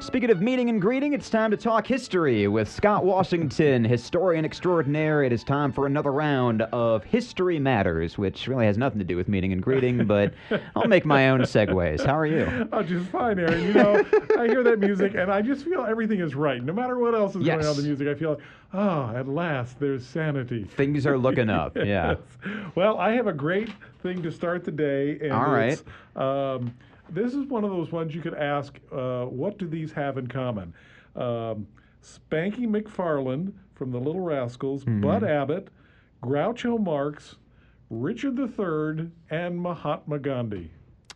Speaking of meeting and greeting, it's time to talk history with Scott Washington, historian extraordinaire. It is time for another round of History Matters, which really has nothing to do with meeting and greeting, but I'll make my own segues. How are you? Oh, just fine, Aaron. You know, I hear that music, and I just feel everything is right. No matter what else is going on in the music, I feel like, oh, at last, there's sanity. Things are looking up, yeah. Yes. Well, I have a great thing to start the day. And all right. This is one of those ones you could ask, what do these have in common? Spanky McFarland from the Little Rascals, Bud Abbott, Groucho Marx, Richard III, and Mahatma Gandhi.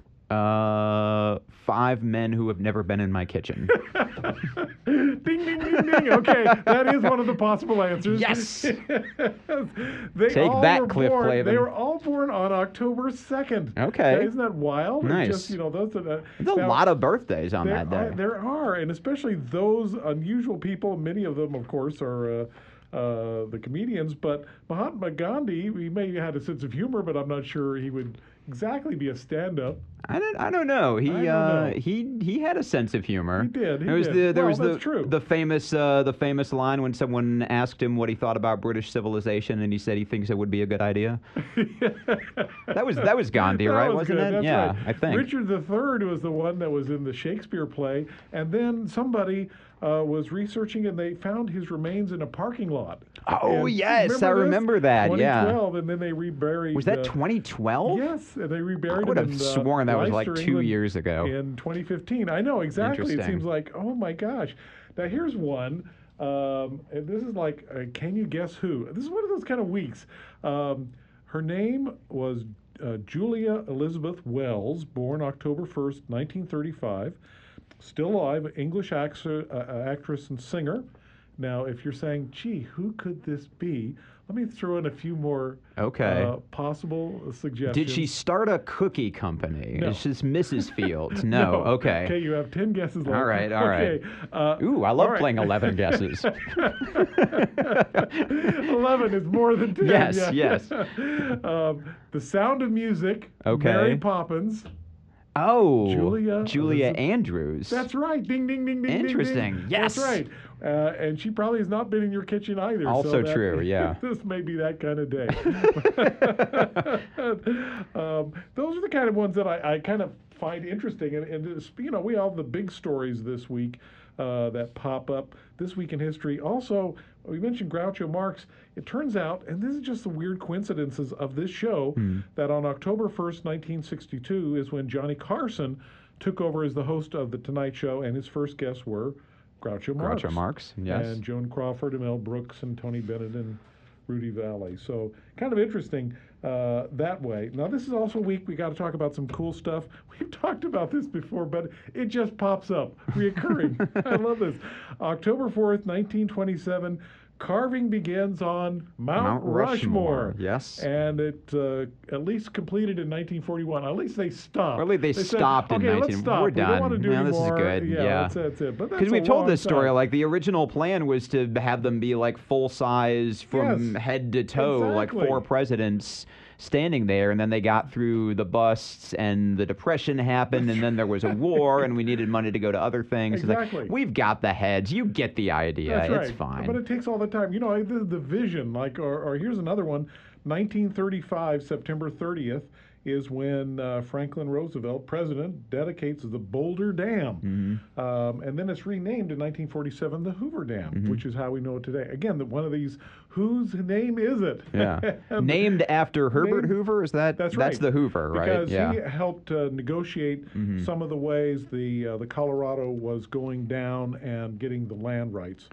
5 men who have never been in my kitchen. Ding, ding, ding, ding. Okay, that is one of the possible answers. Yes! Take that, Cliff Clavin. They were all born on October 2nd. Okay. Isn't that wild? Nice. Just, those are There's a lot of birthdays on that day. There are, and especially those unusual people. Many of them, of course, are the comedians. But Mahatma Gandhi, he may have had a sense of humor, but I'm not sure he would exactly be a stand-up. I don't know. He had a sense of humor. He did. There was that's true. the famous line when someone asked him what he thought about British civilization, and he said he thinks it would be a good idea. That was Gandhi, right? Wasn't good. it? That's yeah, right. I think. Richard III was the one that was in the Shakespeare play, and then somebody was researching, and they found his remains in a parking lot. Oh, and yes, I remember that. 2012, and then they reburied. Was that 2012? Yes, and they reburied. I would have sworn that was like Leicester, 2 England, years ago. in 2015. I know exactly. It seems like, oh my gosh. Now here's one. And this is like, can you guess who? This is one of those kind of weeks. Her name was Julia Elizabeth Wells, born October 1st, 1935. Still alive, English actress and singer. Now, if you're saying, gee, who could this be? Let me throw in a few more possible suggestions. Did she start a cookie company? No. It's just Mrs. Fields. No. Okay. Okay, you have 10 guesses left. All right. Ooh, I love playing 11 guesses. 11 is more than 10. Yes. The Sound of Music. Okay. Mary Poppins. Oh, Julia Andrews. That's right. Ding, ding, ding, ding, Interesting. Ding, ding. Yes. That's right. And she probably has not been in your kitchen either. Also true, yeah. This may be that kind of day. Those are the kind of ones that I kind of find interesting. And we all have the big stories this week that pop up this week in history. Also, we mentioned Groucho Marx. It turns out, and this is just the weird coincidences of this show, that on October 1st, 1962 is when Johnny Carson took over as the host of The Tonight Show, and his first guests were Groucho Marx. Groucho Marx, yes. And Joan Crawford and Mel Brooks and Tony Bennett and Rudy Valley. So kind of interesting that way. Now, this is also a week we got to talk about some cool stuff. We've talked about this before, but it just pops up, reoccurring. I love this. October 4th, 1927, carving begins on Mount Rushmore. Yes. And it at least completed in 1941. At least they stopped. Or at least they stopped in 19... Let's stop. We're done. We don't want to do this is anymore. good. Yeah. That's it. Because we've told this story, like the original plan was to have them be like full size from head to toe, like 4 presidents standing there, and then they got through the busts, and the Depression happened, and then there was a war, and we needed money to go to other things. Exactly. It's like, we've got the heads. You get the idea. That's right. It's fine. But it takes all the time. The vision, or here's another one. 1935, September 30th, is when Franklin Roosevelt, president, dedicates the Boulder Dam. And then it's renamed in 1947 the Hoover Dam, which is how we know it today. Again, one of these, whose name is it? Yeah. Named after Herbert Hoover? Is that? That's right. That's the Hoover, right? Because he helped negotiate some of the ways the Colorado was going down and getting the land rights.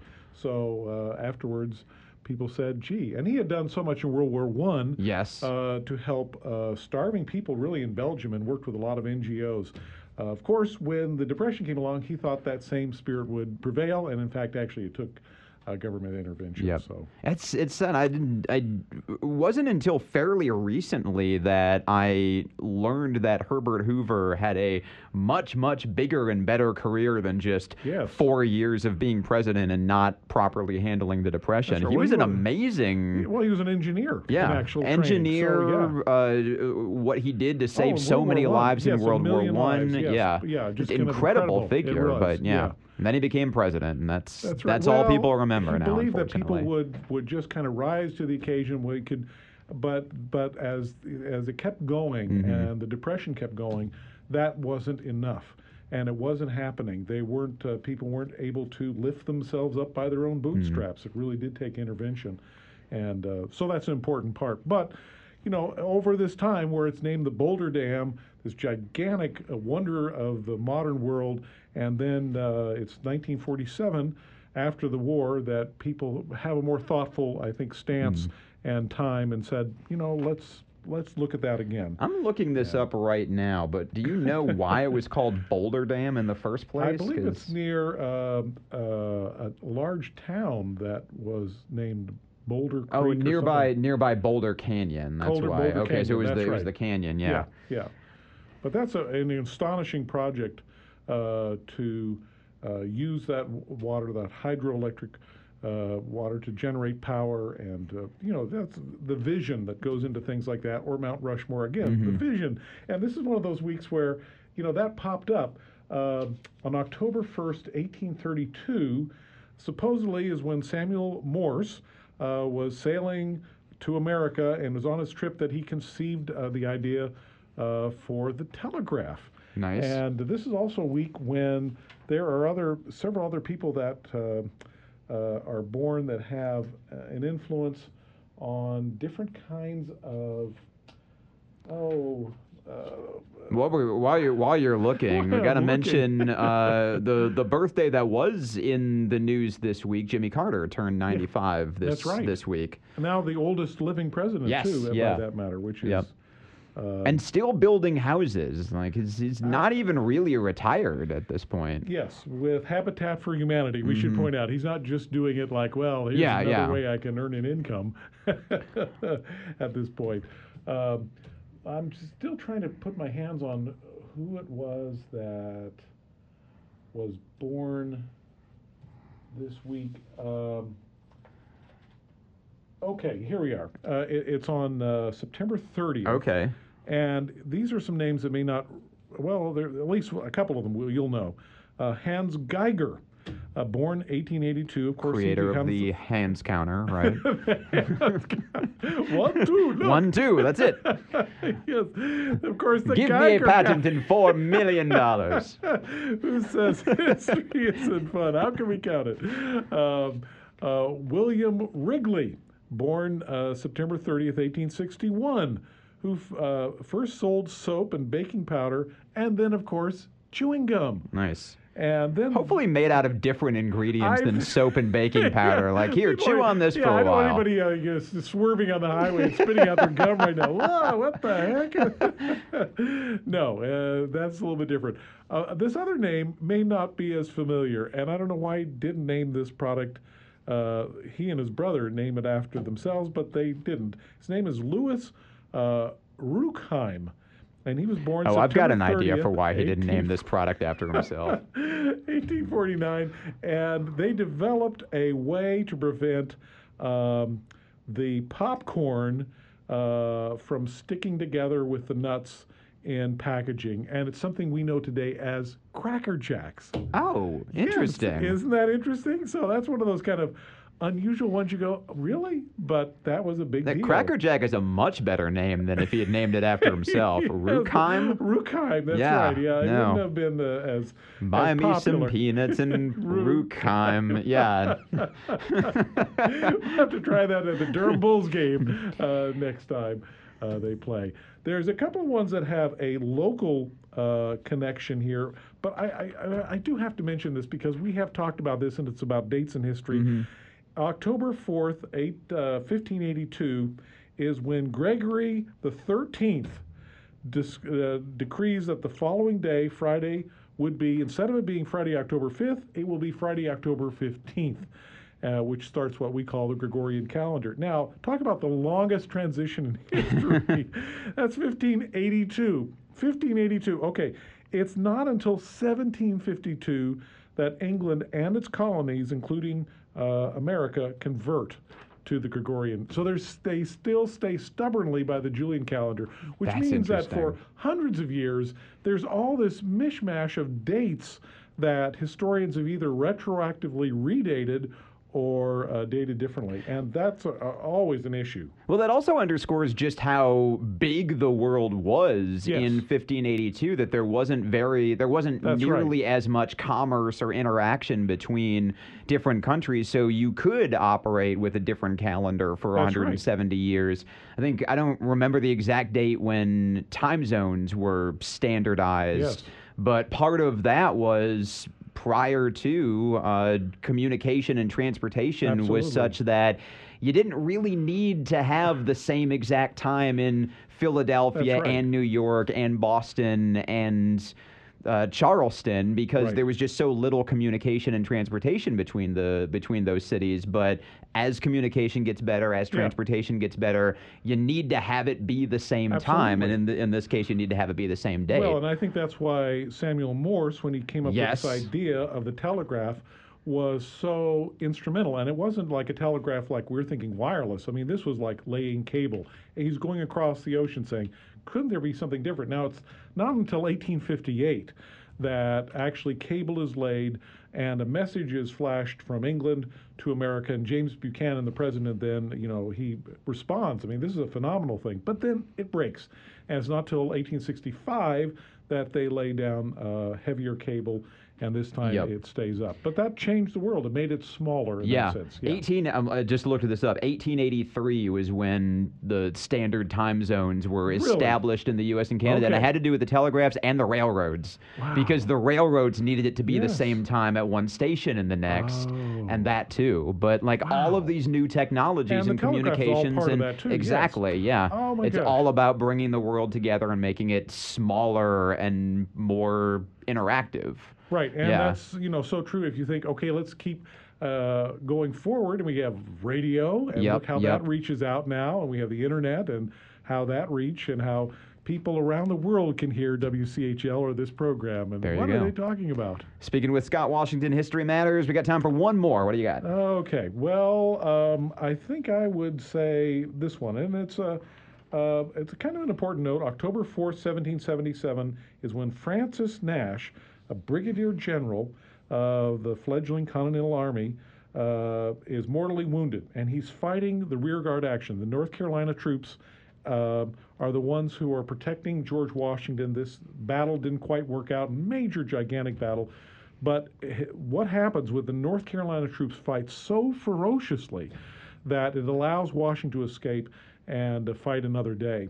So afterwards, people said, gee, and he had done so much in World War I yes. To help starving people really in Belgium, and worked with a lot of NGOs. Of course, when the Depression came along, he thought that same spirit would prevail, and in fact, actually, it took government intervention. Yep. So it's I wasn't until fairly recently that I learned that Herbert Hoover had a much bigger and better career than just 4 years of being president and not properly handling the Depression. Right. He was an amazing. Well, he was an engineer. Yeah, in actual engineer. What he did to save so many lives in World War I. Yeah, just incredible figure. But yeah. And then he became president, and that's right. all people remember now. I believe that people would just kind of rise to the occasion. We could, but as it kept going and the Depression kept going, that wasn't enough. And it wasn't happening. They weren't. People weren't able to lift themselves up by their own bootstraps. It really did take intervention, and so that's an important part. But, over this time where it's named the Boulder Dam, this gigantic wonder of the modern world, and then it's 1947, after the war, that people have a more thoughtful, I think, stance and time, and said, let's look at that again. I'm looking this up right now, but do you know why it was called Boulder Dam in the first place? I believe it's near a large town that was named Boulder Creek. Oh, nearby Boulder Canyon. That's why. Boulder okay, Canyon. So it was right. the canyon. Yeah. Yeah. But that's an astonishing project to use that water, that hydroelectric water, to generate power, and that's the vision that goes into things like that, or Mount Rushmore again, the vision. And this is one of those weeks where that popped up on October 1st, 1832. Supposedly is when Samuel Morse was sailing to America, and was on his trip that he conceived the idea for the telegraph. Nice. And this is also a week when there are several other people that are born that have an influence on different kinds of while you're looking, we got to mention the birthday that was in the news this week. Jimmy Carter turned 95 this week. Now the oldest living president, too, by that matter, which is... and still building houses. Like he's not even really retired at this point. Yes, with Habitat for Humanity, we should point out he's not just doing it like, well, here's another way I can earn an income at this point. I'm still trying to put my hands on who it was that was born this week. Okay, here we are. It's on September 30th. Okay. And these are some names that may not, well, there, at least a couple of them you'll know. Hans Geiger, born 1882, of course. Creator of the hands counter, right? 1, 2, look. 1, 2, that's it. Yes, of course. The Give Geiger me a patent in $4 million. Who says history isn't fun? How can we count it? William Wrigley, born September 30th, 1861, who first sold soap and baking powder, and then, of course, chewing gum. Nice. And then hopefully made out of different ingredients than soap and baking powder. Like, here, chew on this for a while. I don't want anybody swerving on the highway and spitting out their gum right now. Whoa, what the heck? No, that's a little bit different. This other name may not be as familiar, and I don't know why he didn't name this product. He and his brother name it after themselves, but they didn't. His name is Louis Ruckheim, and he was born September 30th, I've got an idea for why he didn't name this product after himself. 1849, and they developed a way to prevent the popcorn from sticking together with the nuts in packaging, and it's something we know today as Cracker Jacks. Oh, interesting. Yes, isn't that interesting? So that's one of those kind of unusual ones you go, really? But that was a big deal. Cracker Jack is a much better name than if he had named it after himself. Yes, Ruckheim? Ruckheim, that's right. Yeah, it wouldn't have been as Buy as me popular. Some peanuts and Ruckheim. Yeah. We'll have to try that at the Durham Bulls game next time they play. There's a couple of ones that have a local connection here, but I do have to mention this because we have talked about this, and it's about dates in history. October 4th, 1582, is when Gregory the 13th decrees that the following day, Friday, would be, instead of it being Friday, October 5th, it will be Friday, October 15th. Which starts what we call the Gregorian calendar. Now, talk about the longest transition in history. That's 1582. 1582. Okay, it's not until 1752 that England and its colonies, including America, convert to the Gregorian. So they still stay stubbornly by the Julian calendar, which means that for hundreds of years, there's all this mishmash of dates that historians have either retroactively redated or dated differently, and that's always an issue. Well, that also underscores just how big the world was Yes. in 1582. That there wasn't That's nearly right. as much commerce or interaction between different countries, so you could operate with a different calendar for That's 170 years. I don't remember the exact date when time zones were standardized, Yes. but part of that was prior to communication and transportation Absolutely. was such that you didn't really need to have the same exact time in Philadelphia That's right. and New York and Boston and Charleston, because Right. there was just so little communication and transportation between those cities. But as communication gets better, as transportation gets better, you need to have it be the same time, and in this case, you need to have it be the same day. Well, and I think that's why Samuel Morse, when he came up Yes. with this idea of the telegraph, was so instrumental. And it wasn't like a telegraph like we're thinking wireless. I mean, this was like laying cable. And he's going across the ocean saying, couldn't there be something different? Now, it's not until 1858 that actually cable is laid and a message is flashed from England to America. And James Buchanan, the president, then, he responds. I mean, this is a phenomenal thing. But then it breaks. And it's not till 1865 that they lay down heavier cable, and this time it stays up. But that changed the world. It made it smaller in that sense. Yeah. I just looked this up. 1883 was when the standard time zones were established in the U.S. and Canada, and it had to do with the telegraphs and the railroads, because the railroads needed it to be the same time at one station and the next, and that too. But all of these new technologies and communications, all part of that too. Exactly, Oh my it's gosh. all about bringing the world together and making it smaller and more interactive. Right, and that's so true. If you think, okay, let's keep going forward, and we have radio, and look how that reaches out now, and we have the internet, and how that reach, and how people around the world can hear WCHL or this program. And what are they talking about? Speaking with Scott Washington, History Matters. We got time for one more. What do you got? Okay, well, I think I would say this one, and it's a kind of an important note. October 4th, 1777 is when Francis Nash, a brigadier general of the fledgling Continental Army, is mortally wounded, and he's fighting the rearguard action. The North Carolina troops are the ones who are protecting George Washington. This battle didn't quite work out, major, gigantic battle. But what happens with the North Carolina troops fight so ferociously that it allows Washington to escape and fight another day.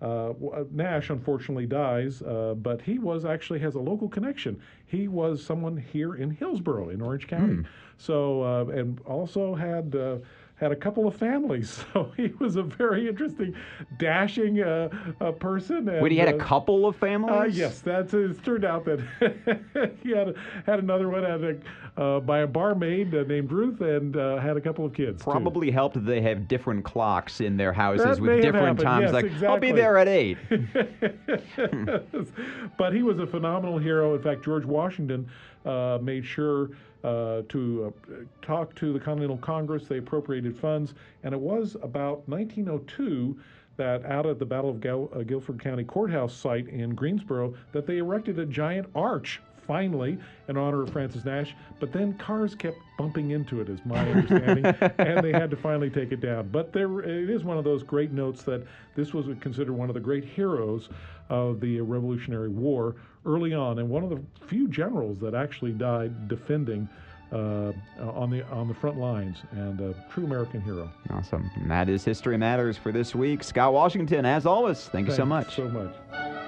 Nash unfortunately dies, but he actually has a local connection. He was someone here in Hillsborough in Orange County. So, and also had a couple of families. So he was a very interesting, dashing person. And, Wait, he had a couple of families? Yes, it turned out that he had another one by a barmaid named Ruth, and had a couple of kids. Probably helped that they have different clocks in their houses That with may have different happened. times. Yes, Like, I'll be there at 8. But he was a phenomenal hero. In fact, George Washington made sure to talk to the Continental Congress. They appropriated funds, and it was about 1902 that out at the Battle of Guilford County Courthouse site in Greensboro that they erected a giant arch, finally, in honor of Francis Nash. But then cars kept bumping into it, is my understanding, and they had to finally take it down. But it is one of those great notes that this was considered one of the great heroes of the Revolutionary War early on, and one of the few generals that actually died defending on the front lines, and a true American hero. Awesome. And that is History Matters for this week. Scott Washington, as always, thank you so much. Thanks so much.